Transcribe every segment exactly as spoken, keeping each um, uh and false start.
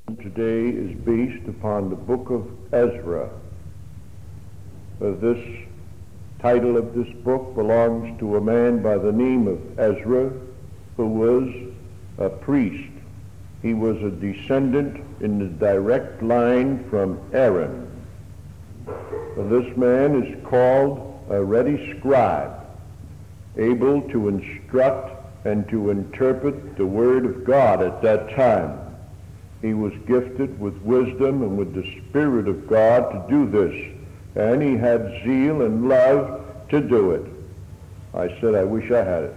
Today is based upon the book of Ezra. Uh, this title of this book belongs to a man by the name of Ezra, who was a priest. He was a descendant in the direct line from Aaron. Uh, this man is called a ready scribe, able to instruct and to interpret the word of God at that time. He was gifted with wisdom and with the Spirit of God to do this, and he had zeal and love to do it. I said, I wish I had it,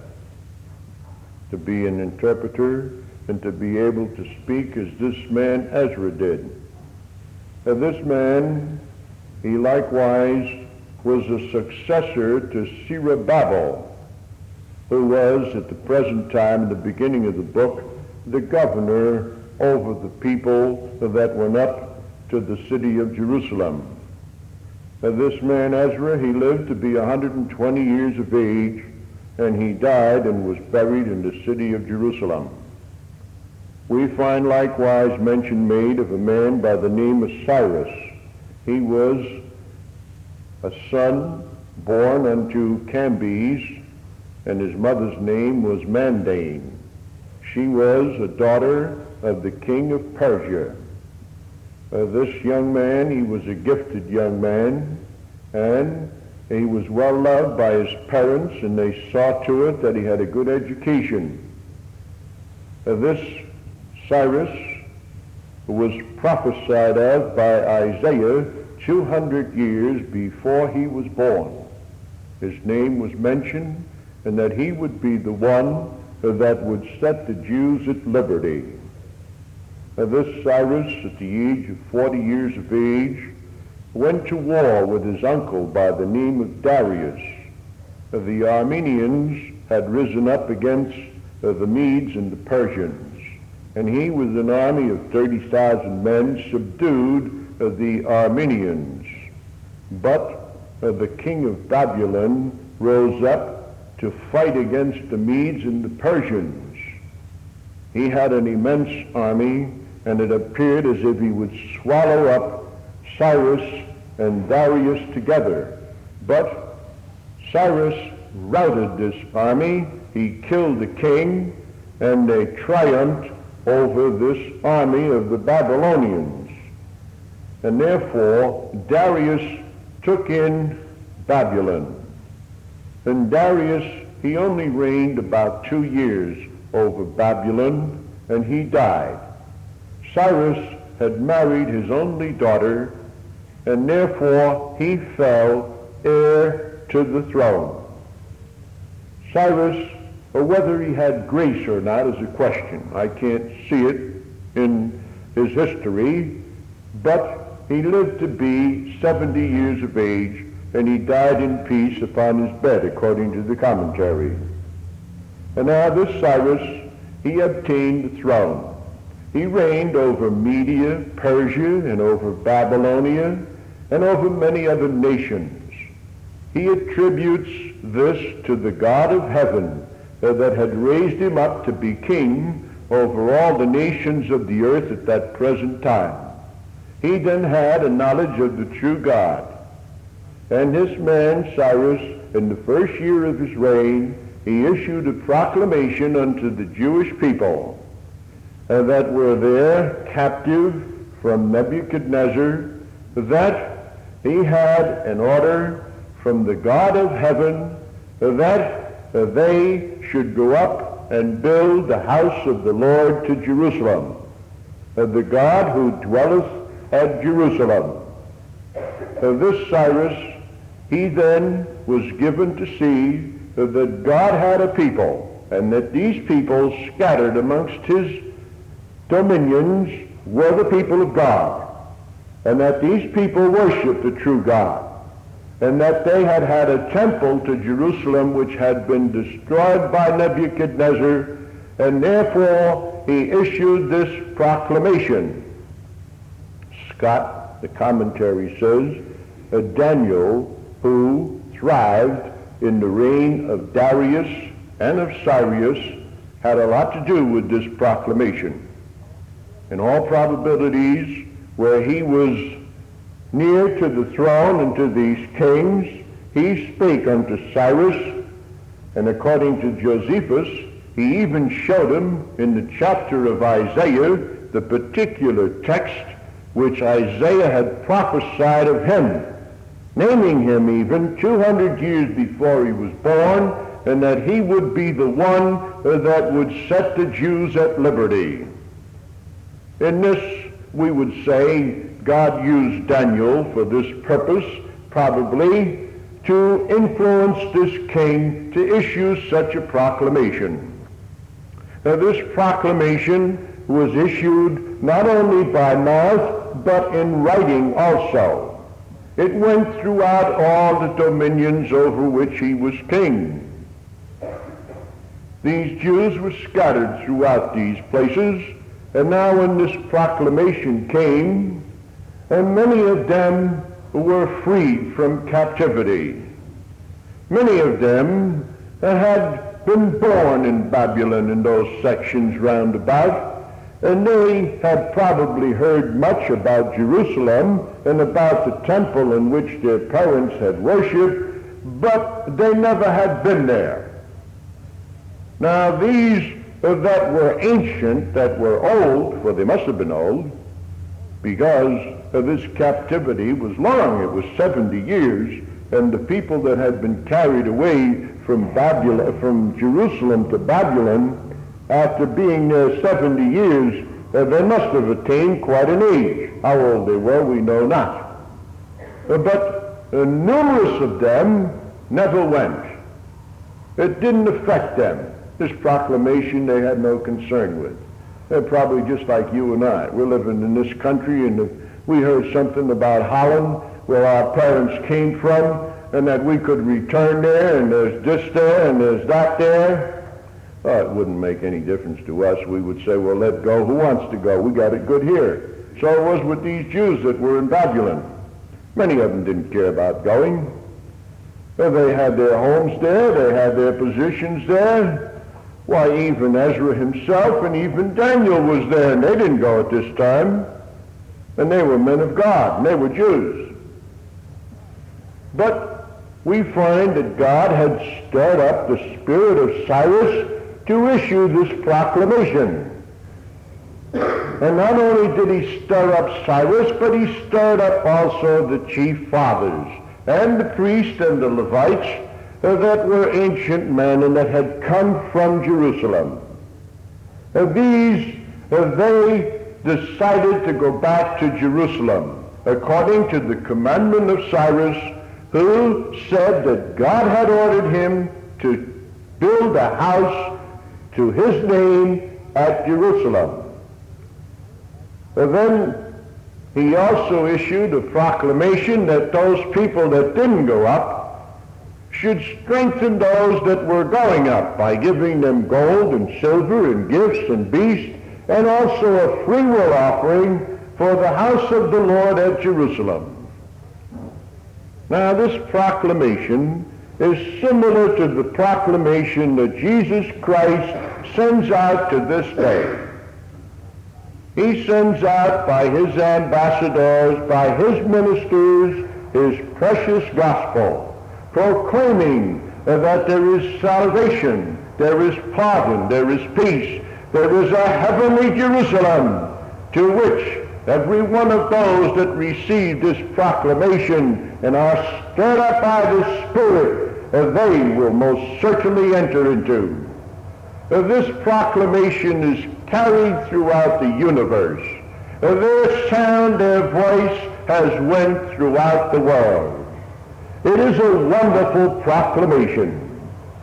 to be an interpreter and to be able to speak as this man Ezra did. And this man, he likewise was a successor to Zerubbabel, who was at the present time, in the beginning of the book, the governor over the people that went up to the city of Jerusalem. And this man Ezra, he lived to be one hundred twenty years of age, and he died and was buried in the city of Jerusalem. We find likewise mention made of a man by the name of Cyrus. He was a son born unto Cambyses, and his mother's name was Mandane. She was a daughter of the king of Persia. Uh, this young man, he was a gifted young man, and he was well loved by his parents, and they saw to it that he had a good education. Uh, this Cyrus was prophesied of by Isaiah two hundred years before he was born. His name was mentioned, and that he would be the one that would set the Jews at liberty. Uh, this Cyrus, at the age of forty years of age, went to war with his uncle by the name of Darius. Uh, the Armenians had risen up against uh, the Medes and the Persians, and he, with an army of thirty thousand men, subdued uh, the Armenians. But uh, the king of Babylon rose up to fight against the Medes and the Persians. He had an immense army, and it appeared as if he would swallow up Cyrus and Darius together. But Cyrus routed this army, he killed the king, and they triumphed over this army of the Babylonians. And therefore Darius took in Babylon. And Darius, he only reigned about two years over Babylon, and he died. Cyrus had married his only daughter, and therefore he fell heir to the throne. Cyrus, or whether he had grace or not, is a question. I can't see it in his history, but he lived to be seventy years of age, and he died in peace upon his bed, according to the commentary. And now this Cyrus, he obtained the throne. He reigned over Media, Persia, and over Babylonia, and over many other nations. He attributes this to the God of heaven uh, that had raised him up to be king over all the nations of the earth at that present time. He then had a knowledge of the true God. And this man, Cyrus, in the first year of his reign, he issued a proclamation unto the Jewish people uh, that were there captive from Nebuchadnezzar, that he had an order from the God of heaven uh, that uh, they should go up and build the house of the Lord to Jerusalem, uh, the God who dwelleth at Jerusalem. Uh, this Cyrus, he then was given to see uh, that God had a people, and that these people scattered amongst his dominions were the people of God, and that these people worshiped the true God, and that they had had a temple to Jerusalem which had been destroyed by Nebuchadnezzar, and therefore he issued this proclamation. Scott, the commentary says, uh, Daniel, who thrived in the reign of Darius and of Cyrus, had a lot to do with this proclamation. in all probabilities, where he was near to the throne and to these kings, he spake unto Cyrus, and according to Josephus, he even showed him in the chapter of Isaiah the particular text which Isaiah had prophesied of him, naming him even two hundred years before he was born, and that he would be the one that would set the Jews at liberty. In this, we would say, God used Daniel for this purpose, probably to influence this king to issue such a proclamation. Now, this proclamation was issued not only by mouth, but in writing also. It went throughout all the dominions over which he was king. These Jews were scattered throughout these places, and now when this proclamation came, and many of them were freed from captivity. Many of them had been born in Babylon in those sections round about, and they had probably heard much about Jerusalem and about the temple in which their parents had worshipped, but they never had been there. Now these that were ancient, that were old, for they must have been old, because this captivity was long. It was seventy years, and the people that had been carried away from Babylon, from Jerusalem to Babylon, after being there seventy years, uh, they must have attained quite an age. How old they were, we know not. Uh, but uh, numerous of them never went. It didn't affect them. This proclamation they had no concern with. They're probably just like you and I. We're living in this country, and if we heard something about Holland, where our parents came from, and that we could return there, and there's this there, and there's that there. Well, it wouldn't make any difference to us. We would say, well, let go. Who wants to go? We got it good here. So it was with these Jews that were in Babylon. Many of them didn't care about going. Well, they had their homes there. They had their positions there. Why, even Ezra himself and even Daniel was there, and they didn't go at this time. And they were men of God, and they were Jews. But we find that God had stirred up the spirit of Cyrus to issue this proclamation. And not only did he stir up Cyrus, but he stirred up also the chief fathers and the priests and the Levites uh, that were ancient men and that had come from Jerusalem. Uh, these, uh, they decided to go back to Jerusalem according to the commandment of Cyrus, who said that God had ordered him to build a house to his name at Jerusalem. And then he also issued a proclamation that those people that didn't go up should strengthen those that were going up by giving them gold and silver and gifts and beasts, and also a freewill offering for the house of the Lord at Jerusalem. Now this proclamation is similar to the proclamation that Jesus Christ sends out to this day. He sends out by his ambassadors, by his ministers, his precious gospel, proclaiming that there is salvation, there is pardon, there is peace, there is a heavenly Jerusalem to which every one of those that receive this proclamation and are stirred up by the Spirit, uh, they will most certainly enter into. Uh, this proclamation is carried throughout the universe. Uh, their sound, their voice has went throughout the world. It is a wonderful proclamation.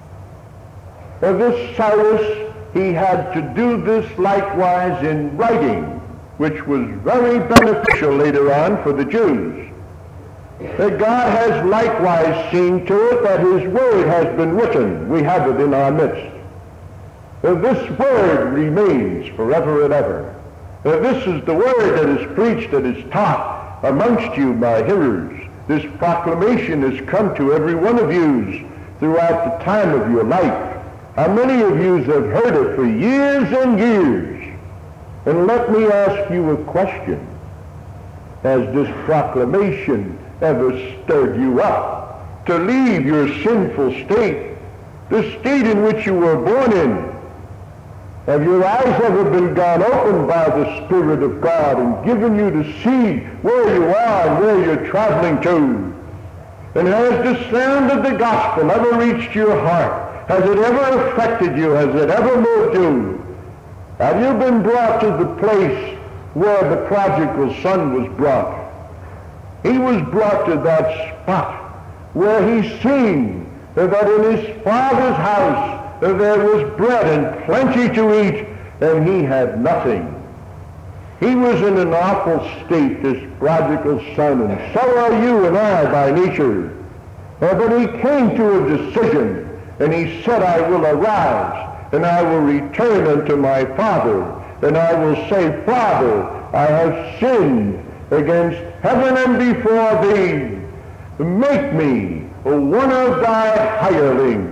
Uh, this Cyrus, he had to do this likewise in writing, which was very beneficial later on for the Jews. That God has likewise seen to it that his word has been written. We have it in our midst. Uh, this word remains forever and ever. Uh, this is the word that is preached, that is taught amongst you, my hearers. This proclamation has come to every one of you throughout the time of your life. How many of you have heard it for years and years? And let me ask you a question. Has this proclamation ever stirred you up to leave your sinful state, the state in which you were born in? Have your eyes ever been gone open by the Spirit of God and given you to see where you are and where you're traveling to? And has the sound of the gospel ever reached your heart? Has it ever affected you? Has it ever moved you? Have you been brought to the place where the prodigal son was brought? He was brought to that spot where he seen that in his father's house there was bread and plenty to eat, and he had nothing. He was in an awful state, this prodigal son, and so are you and I by nature. Uh, but he came to a decision, and he said, I will arise, and I will return unto my father, and I will say, Father, I have sinned against heaven and before thee. Make me one of thy hirelings.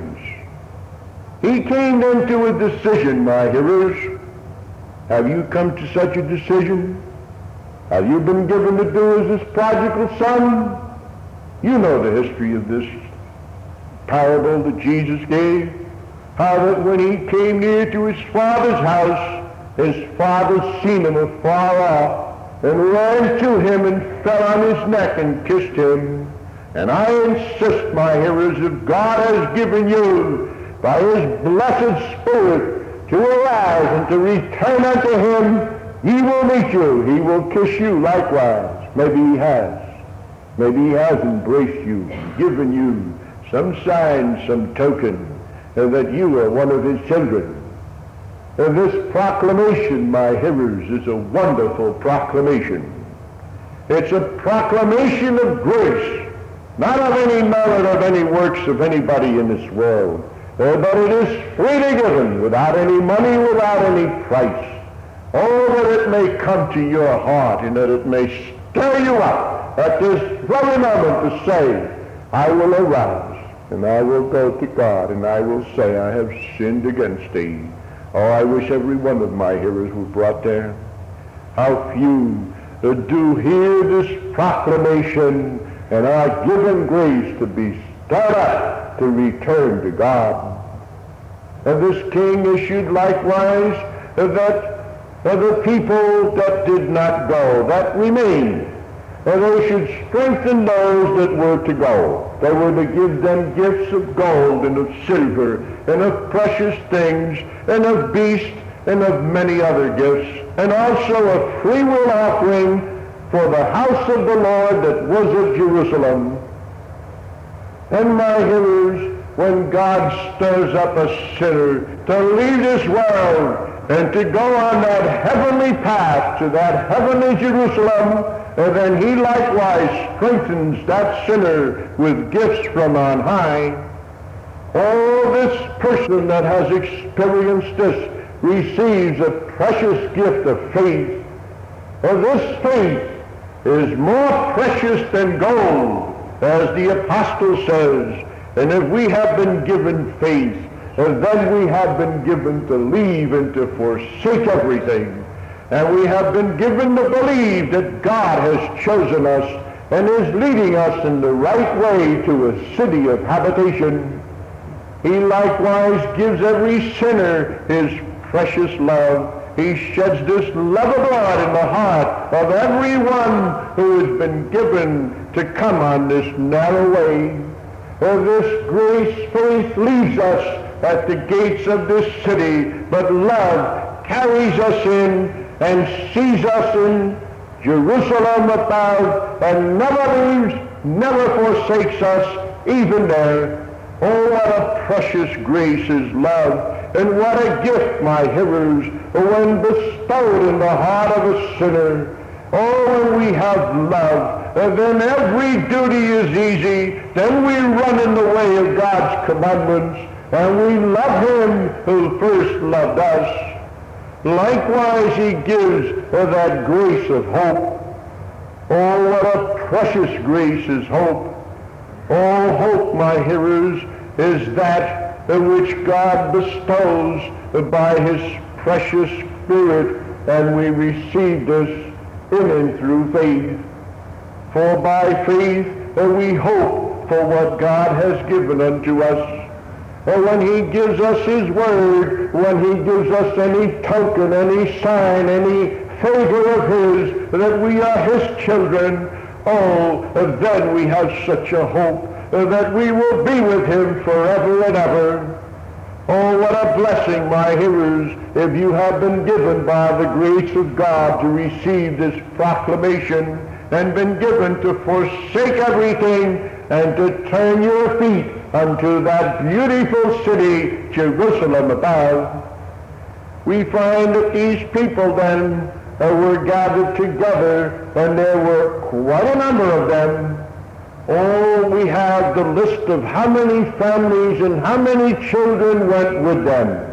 He came then to a decision, my hearers. Have you come to such a decision? Have you been given to do as this prodigal son? You know the history of this parable that Jesus gave. How that when he came near to his father's house, his father seen him afar off and ran to him and fell on his neck and kissed him. And I insist, my hearers, if God has given you by his blessed Spirit to arise and to return unto him, he will meet you. He will kiss you likewise. Maybe he has. Maybe he has embraced you, given you some sign, some token, and that you are one of his children. And this proclamation, my hearers, is a wonderful proclamation. It's a proclamation of grace, not of any merit of any works of anybody in this world, uh, but it is freely given, without any money, without any price. Oh, that it may come to your heart, and that it may stir you up at this very moment to say, I will arise, and I will go to God, and I will say, I have sinned against thee. Oh, I wish every one of my hearers were brought there. How few uh, do hear this proclamation and are given grace to be stirred up to return to God. And this king issued likewise uh, that uh, the people that did not go, that remained, and they should strengthen those that were to go. They were to give them gifts of gold and of silver and of precious things and of beasts and of many other gifts, and also a free will offering for the house of the Lord that was at Jerusalem. And my hearers, when God stirs up a sinner to leave this world and to go on that heavenly path to that heavenly Jerusalem, and then he likewise strengthens that sinner with gifts from on high. Oh, this person that has experienced this receives a precious gift of faith. And this faith is more precious than gold, as the apostle says. And if we have been given faith, and then we have been given to leave and to forsake everything. And we have been given to believe that God has chosen us and is leading us in the right way to a city of habitation. He likewise gives every sinner his precious love. He sheds this love of God in the heart of everyone who has been given to come on this narrow way. And this grace faith leaves us at the gates of this city, but love carries us in and sees us in Jerusalem above, and never leaves, never forsakes us, even there. Oh, what a precious grace is love, and what a gift, my hearers, when bestowed in the heart of a sinner. Oh, when we have love, then every duty is easy. Then we run in the way of God's commandments, and we love him who first loved us. Likewise, he gives that grace of hope. Oh, what a precious grace is hope. Oh, hope, my hearers, is that which God bestows by his precious Spirit and we receive this in and through faith. For by faith uh, we hope for what God has given unto us. And when he gives us his word, when he gives us any token, any sign, any favor of his, that we are his children, oh, then we have such a hope that we will be with him forever and ever. Oh, what a blessing, my hearers, if you have been given by the grace of God to receive this proclamation and been given to forsake everything and to turn your feet unto that beautiful city, Jerusalem above. We find that these people then uh, were gathered together, and there were quite a number of them. Oh, we have the list of how many families and how many children went with them.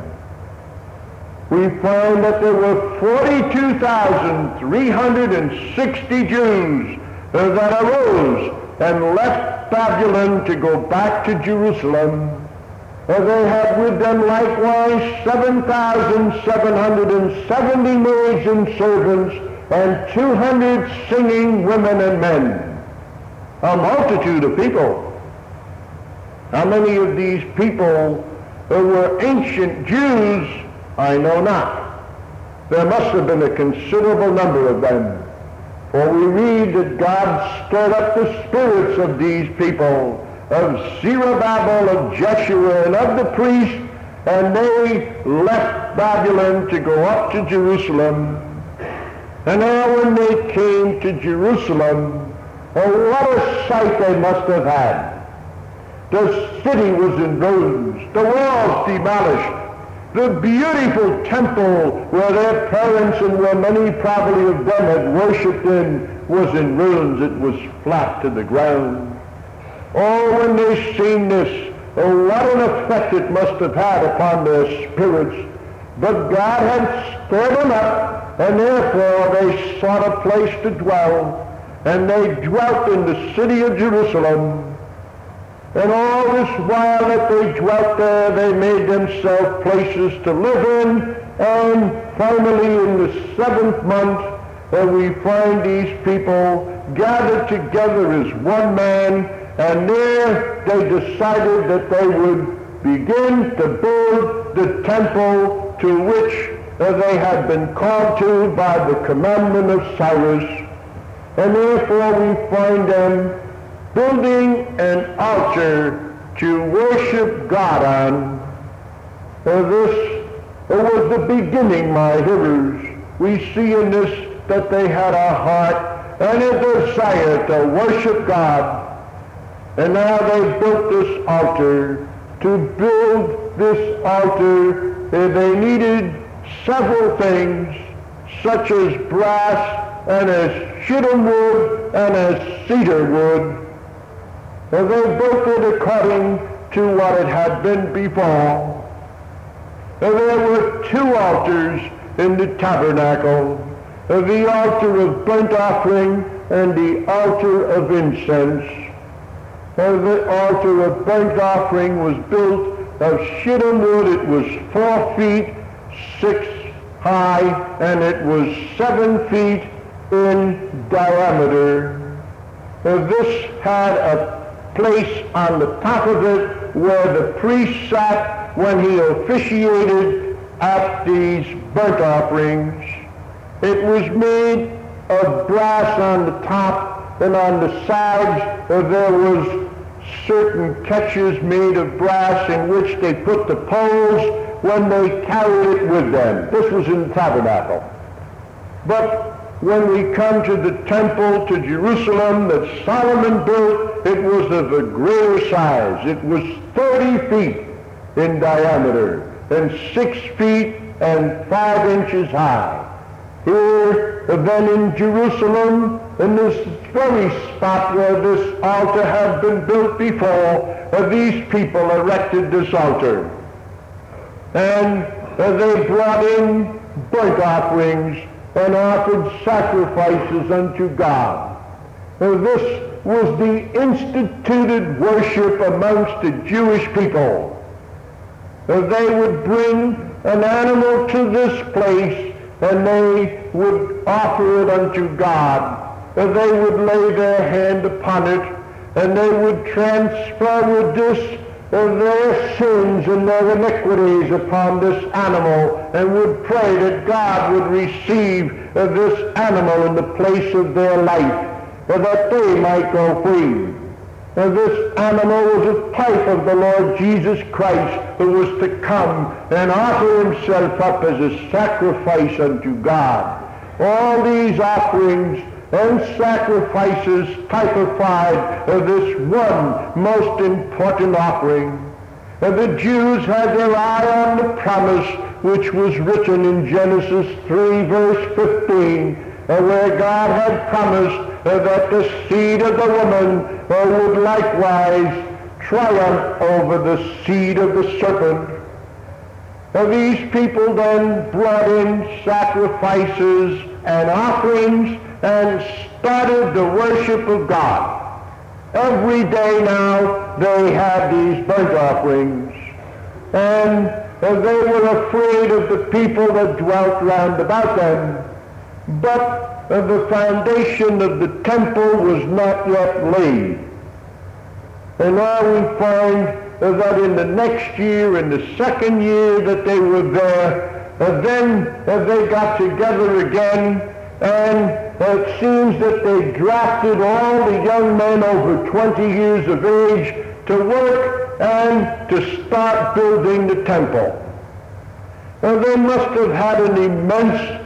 We find that there were forty-two thousand three hundred sixty Jews uh, that arose and left Babylon to go back to Jerusalem. Uh, they had with them likewise seven thousand seven hundred seventy maids and servants and two hundred singing women and men. A multitude of people. How many of these people uh, were ancient Jews? I know not. There must have been a considerable number of them. For we read that God stirred up the spirits of these people, of Zerubbabel, of Jeshua, and of the priests, and they left Babylon to go up to Jerusalem. And now when they came to Jerusalem, oh, what a sight they must have had. The city was in ruins, the walls demolished. The beautiful temple where their parents and where many probably of them had worshipped in was in ruins. It was flat to the ground. Oh, when they seen this, oh, what an effect it must have had upon their spirits. But God had stirred them up, and therefore they sought a place to dwell. And they dwelt in the city of Jerusalem. And all this while that they dwelt there, they made themselves places to live in. And finally, in the seventh month, uh, we find these people gathered together as one man. And there they decided that they would begin to build the temple to which uh, they had been called to by the commandment of Cyrus. And therefore we find them building an altar to worship God on. Uh, this uh, was the beginning, my hearers. We see in this that they had a heart and a desire to worship God. And now they built this altar. To build this altar, uh, they needed several things, such as brass and as shittim wood and as cedar wood. And they built it according to what it had been before. And there were two altars in the tabernacle, the altar of burnt offering and the altar of incense. And the altar of burnt offering was built of shittim wood. It was four feet six high, and it was seven feet in diameter. Uh, this had a place on the top of it where the priest sat when he officiated at these burnt offerings. It was made of brass on the top, and on the sides uh, there was certain catches made of brass in which they put the poles when they carried it with them. This was in the tabernacle. But when we come to the temple to Jerusalem that Solomon built, it was of a greater size. It was thirty feet in diameter and six feet and five inches high. Here, then in Jerusalem, in this very spot where this altar had been built before, uh, these people erected this altar. And uh, they brought in burnt offerings and offered sacrifices unto God. Uh, this was the instituted worship amongst the Jewish people. Uh, they would bring an animal to this place and they would offer it unto God, and they would lay their hand upon it, and they would transfer with this of their sins and their iniquities upon this animal, and would pray that God would receive uh, this animal in the place of their life, uh, that they might go free. And this animal was a type of the Lord Jesus Christ, who was to come and offer himself up as a sacrifice unto God. All these offerings and sacrifices typified of this one most important offering. And the Jews had their eye on the promise which was written in Genesis three verse fifteen, uh, where God had promised uh, that the seed of the woman uh, would likewise triumph over the seed of the serpent. Uh, these people then brought in sacrifices and offerings and started the worship of God. Every day now they had these burnt offerings, and uh, they were afraid of the people that dwelt round about them. But uh, the foundation of the temple was not yet laid. And now we find uh, that in the next year, in the second year that they were there, uh, then uh, they got together again, and it seems that they drafted all the young men over twenty years of age to work and to start building the temple. And they must have had an immense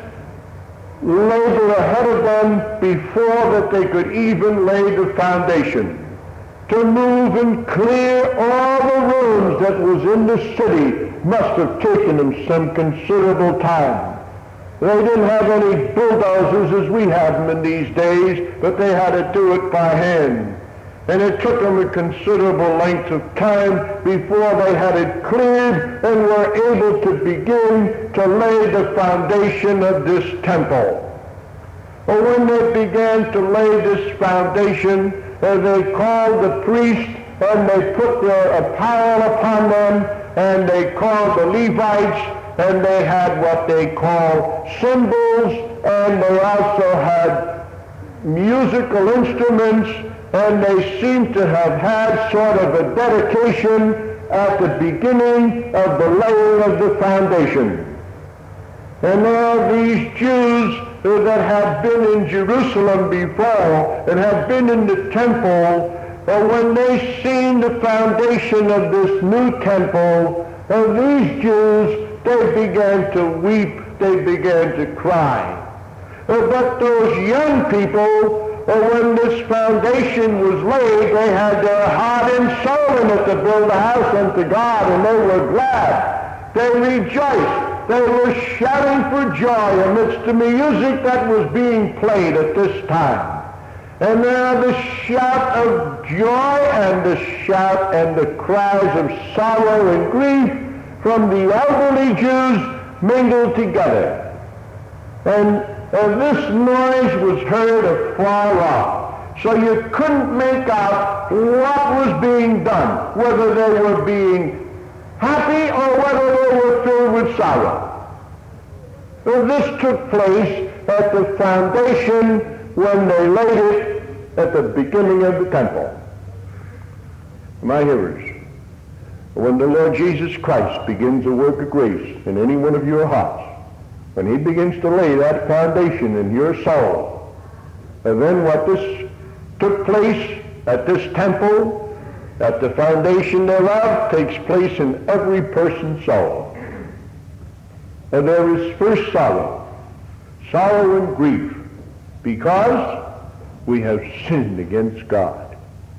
labor ahead of them before that they could even lay the foundation. To move and clear all the rooms that was in the city must have taken them some considerable time. They didn't have any bulldozers as we have them in these days, but they had to do it by hand. And it took them a considerable length of time before they had it cleared and were able to begin to lay the foundation of this temple. But when they began to lay this foundation, uh, they called the priest and they put their apparel upon them, and they called the Levites, and they had what they call cymbals, and they also had musical instruments, and they seem to have had sort of a dedication at the beginning of the laying of the foundation. And now these Jews that had been in Jerusalem before and had been in the temple, uh, when they seen the foundation of this new temple, uh, these Jews, they began to weep, they began to cry. Uh, but those young people, uh, when this foundation was laid, they had their heart and soul in it to build a house unto God, and they were glad. They rejoiced. They were shouting for joy amidst the music that was being played at this time. And now the shout of joy and the shout and the cries of sorrow and grief from the elderly Jews mingled together. And, and this noise was heard afar off. So you couldn't make out what was being done, whether they were being happy or whether they were filled with sorrow. Well, this took place at the foundation when they laid it at the beginning of the temple. My hearers, when the Lord Jesus Christ begins a work of grace in any one of your hearts, when he begins to lay that foundation in your soul, and then what this took place at this temple, at the foundation thereof, takes place in every person's soul. And there is first sorrow, sorrow and grief, because we have sinned against God.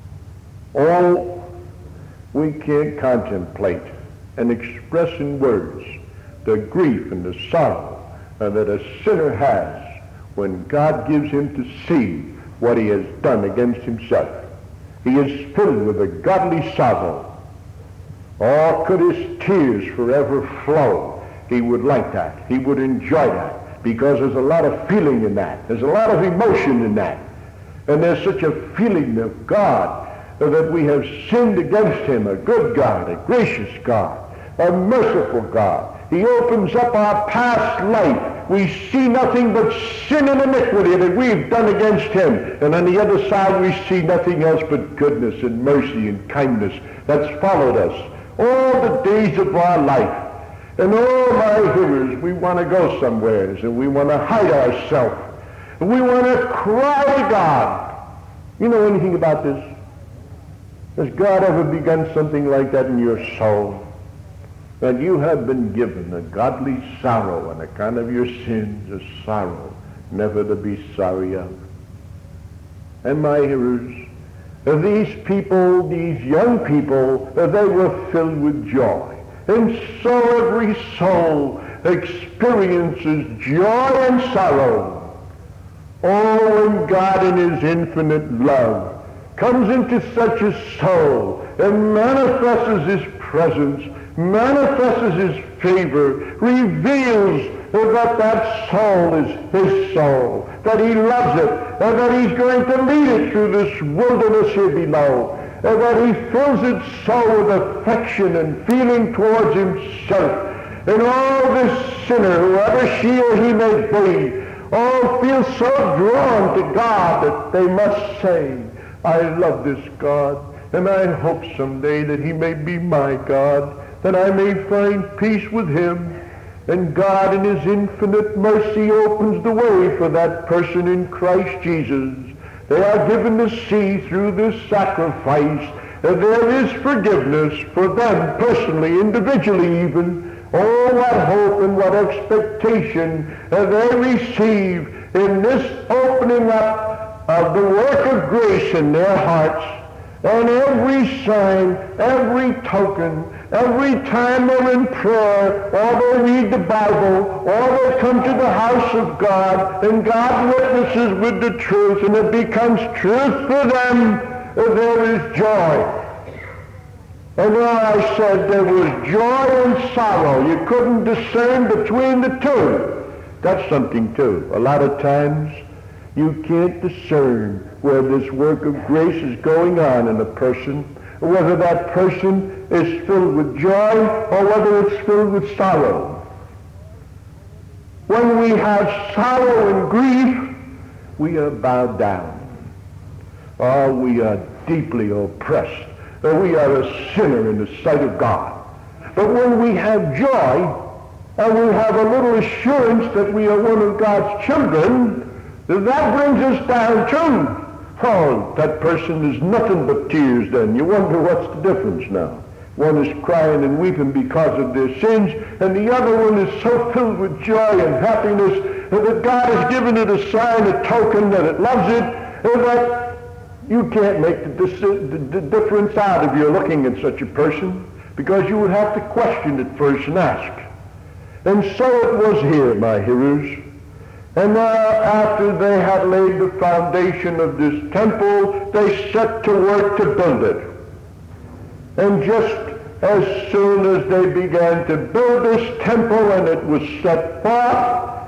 Oh, we can't contemplate and express in words the grief and the sorrow uh, that a sinner has when God gives him to see what he has done against himself. He is filled with a godly sorrow. Oh, could his tears forever flow? He would like that. He would enjoy that, because there's a lot of feeling in that. There's a lot of emotion in that. And there's such a feeling of God that we have sinned against him, a good God, a gracious God, a merciful God. He opens up our past life we see nothing but sin and iniquity that we've done against him. And on the other side, we see nothing else but goodness and mercy and kindness that's followed us all the days of our life. And all my hearers, we want to go somewhere, and we want to hide ourselves. And we want to cry to God. You know anything about this? Has God ever begun something like that in your soul? That you have been given a godly sorrow on account of your sins, a sorrow never to be sorry of. And my hearers, these people, these young people, they were filled with joy. And so every soul experiences joy and sorrow. Oh, when God in his infinite love comes into such a soul and manifests his presence, manifests his favor, reveals that that soul is his soul, that he loves it, and that he's going to lead it through this wilderness here below, and that he fills its soul with affection and feeling towards himself. And all this sinner, whoever she or he may be, all feel so drawn to God that they must say, I love this God, and I hope someday that he may be my God, that I may find peace with him. And God in his infinite mercy opens the way for that person in Christ Jesus. They are given to see through this sacrifice that there is forgiveness for them personally, individually even. Oh, what hope and what expectation that they receive in this opening up of the work of grace in their hearts. And every sign, every token, every time they're in prayer, or they read the Bible, or they come to the house of God, and God witnesses with the truth, and it becomes truth for them, there is joy. And now I said there was joy and sorrow. You couldn't discern between the two. That's something too. A lot of times you can't discern where this work of grace is going on in a person, whether that person is filled with joy or whether it's filled with sorrow. When we have sorrow and grief, we are bowed down. Or we are deeply oppressed. Or we are a sinner in the sight of God. But when we have joy, and we have a little assurance that we are one of God's children, that brings us down too. Oh, that person is nothing but tears then. You wonder what's the difference now. One is crying and weeping because of their sins, and the other one is so filled with joy and happiness that God has given it a sign, a token that it loves it, and that you can't make the, the, the difference out if you're looking at such a person, because you would have to question it first and ask. And so it was here, my hearers. And now, after they had laid the foundation of this temple, they set to work to build it. And just as soon as they began to build this temple and it was set forth,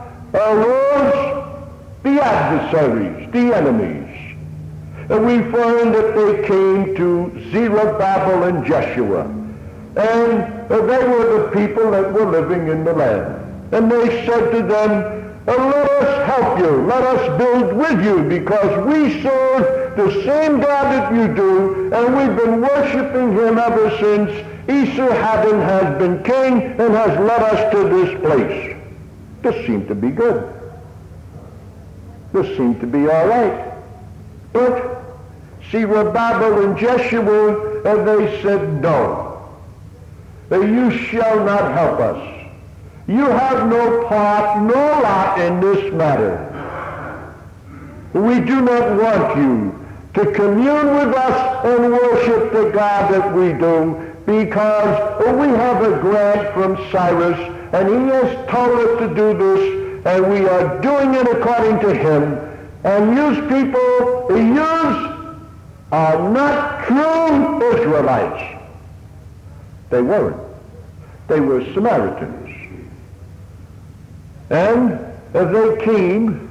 arose the adversaries, the enemies. And we find that they came to Zerubbabel and Jeshua. And they were the people that were living in the land. And they said to them, let us help you, let us build with you, because we serve the same God that you do, and we've been worshiping him ever since Esarhaddon has been king and has led us to this place. This seemed to be good. This seemed to be all right. But Zerubbabel and Jeshua, and they said, no, you shall not help us. You have no part, no lot in this matter. We do not want you to commune with us and worship the God that we do, because we have a grant from Cyrus, and he has told us to do this, and we are doing it according to him. And these people, these are not true Israelites. They weren't. They were Samaritans. And they came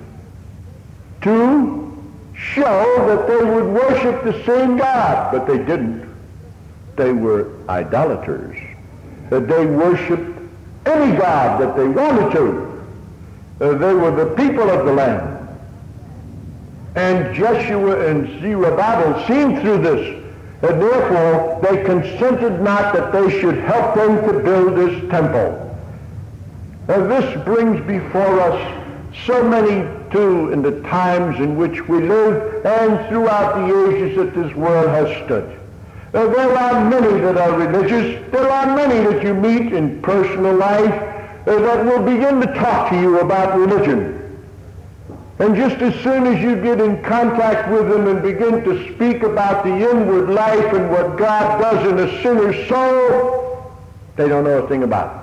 to show that they would worship the same God, but they didn't. They were idolaters. That they worshiped any God that they wanted to. Uh, they were the people of the land. And Joshua and Zerubbabel seen through this, and therefore they consented not that they should help them to build this temple. And this brings before us so many, too, in the times in which we live and throughout the ages that this world has stood. Uh, there are many that are religious. There are many that you meet in personal life uh, that will begin to talk to you about religion. And just as soon as you get in contact with them and begin to speak about the inward life and what God does in a sinner's soul, they don't know a thing about it.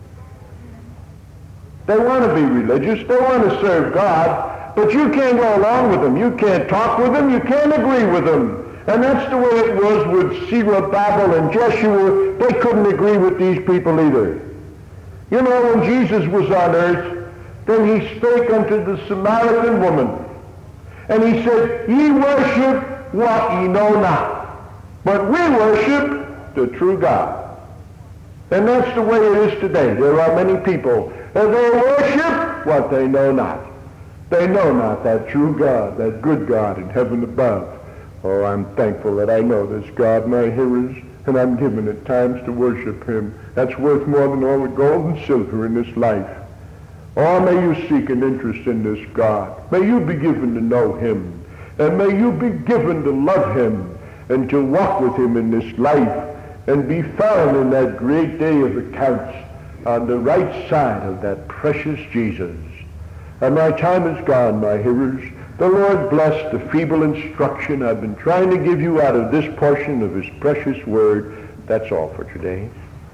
They want to be religious. They want to serve God, but you can't go along with them. You can't talk with them. You can't agree with them. And that's the way it was with Zerubbabel and Joshua. They couldn't agree with these people either. You know, when Jesus was on earth, then he spake unto the Samaritan woman, and he said, ye worship what ye know not, but we worship the true God. And that's the way it is today. There are many people, and they worship what they know not. They know not that true God, that good God in heaven above. Oh, I'm thankful that I know this God, my hearers, and I'm given at times to worship him. That's worth more than all the gold and silver in this life. Oh, may you seek an interest in this God. May you be given to know him. And may you be given to love him and to walk with him in this life and be found in that great day of accounts on the right side of that precious Jesus. And my time is gone, my hearers. The Lord bless the feeble instruction I've been trying to give you out of this portion of his precious word. That's all for today.